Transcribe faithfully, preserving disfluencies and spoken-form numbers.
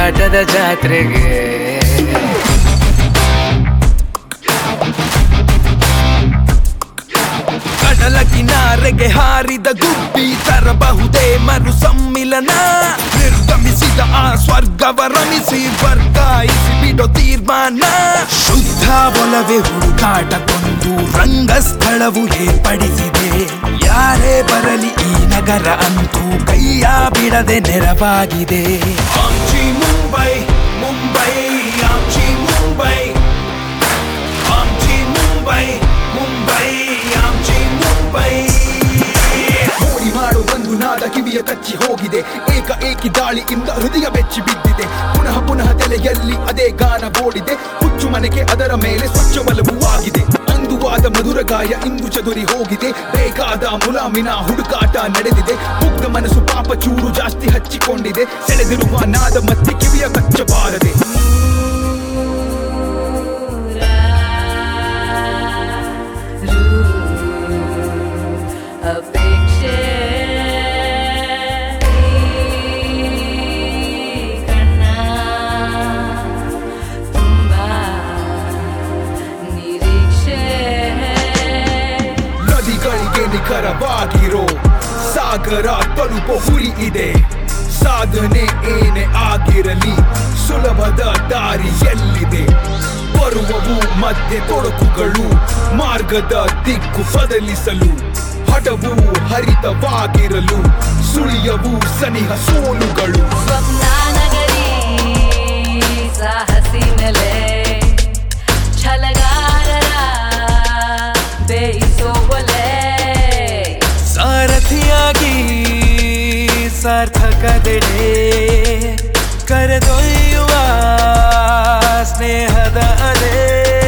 ಹುಡುಕಾಟದ ಜಾತ್ರೆಗೆ. ಕಡಲ ಕಿನಾರೆಗೆ ಹಾರಿದ ಗುಬ್ಬಿ ತರಬಹುದೇ ಮರು ಸಮ್ಮಿಲನ. ನಿರ್ಗಮಿಸಿದ ಆ ಸ್ವರ್ಗವ ರಮಿಸಿ ವರ್ಗಾಯಿಸಿ ಬಿಡೋ ತೀರ್ಮಾನ. ಶುದ್ಧ ಒಲವೇ ಹುಡುಕಾಟಕ್ಕೊಂದು ರಂಗಸ್ಥಳವು ಏರ್ಪಡಿಸಿದೆ. ಯಾರೇ ಬರಲಿ ಈ ನಗರ ಅಂತೂ ಕೈಯ ಬಿಡದೆ ನೆರವಾಗಿದೆ. ಆಮ್ಚಿ ಮುಂಬೈ ಮುಂಬೈ ಆಮ್ಚಿ ಮುಂಬೈ ಆಮ್ಚಿ ಮುಂಬೈ ಮುಂಬೈ ಆಮ್ಚಿ ಮುಂಬೈ. ಮೋಡಿ ಮಾಡೋ ಒಂದು ನಾದ ಕಿವಿಯ ಕಚ್ಚಿ ಹೋಗಿದೆ. ಏಕ ಏಕಿ ದಾಳಿಯಿಂದ ಹೃದಯ ಬೆಚ್ಚಿ ಬಿದ್ದಿದೆ. ಪುನಃ ಪುನಃ ತಲೆಯಲ್ಲಿ ಅದೇ ಗಾನ ಓಡಿದೆ. ಹುಚ್ಚು ಮನೆಗೆ ಅದರ ಮೇಲೆ ಸ್ವಚ್ಛ ಒಲವು ಆಗಿದೆ. ಅಂದುವಾದ ಮಧುರ ಗಾಯ ಇಂದು ಚದುರಿ ಹೋಗಿದೆ. ಬೇಕಾದ ಮುಲಾಮಿನ ಹುಡುಕಾಟ ನಡೆದಿದೆ. ಮುಗ್ಧ ಮನಸ್ಸು ಪಾಪ ಚೂರು ಜಾಸ್ತಿ ಹಚ್ಚಿಕೊಂಡಿದೆ. ಸೆಳೆದಿರುವ ನಾದ ಮತ್ತೆ ಕಿವಿಯ ಕಚ್ಚಬಾರದೆ. ನಿಖರವಾಗಿರೋ ಸಾಗರ ತಲುಪೋ ಗುರಿ ಇದೆ. ಸಾಧನೆ ಏನೇ ಆಗಿರಲಿ ಸುಲಭದ ದಾರಿಯಲ್ಲಿದೆ. ಬರುವವು ಮಧ್ಯೆ ತೊಡಕುಗಳು ಮಾರ್ಗದ ದಿಕ್ಕು ಬದಲಿಸಲು. ಹಠವು ಹರಿತವಾಗಿರಲು ಸುಳಿಯವು ಸನಿಹ ಸೋಲುಗಳು. ಸಾಹಸಿ ನೆಲೆ ಛಲಗಾರರ ಬೇಯಿಸೋ ಒಲೆ. ಸಾರಥಿಯಾಗಿ ಸಾರ್ಥಕದೆಡೆ ಕರೆದೊಯ್ಯುವ ಸ್ನೇಹದ ಅಲೆ.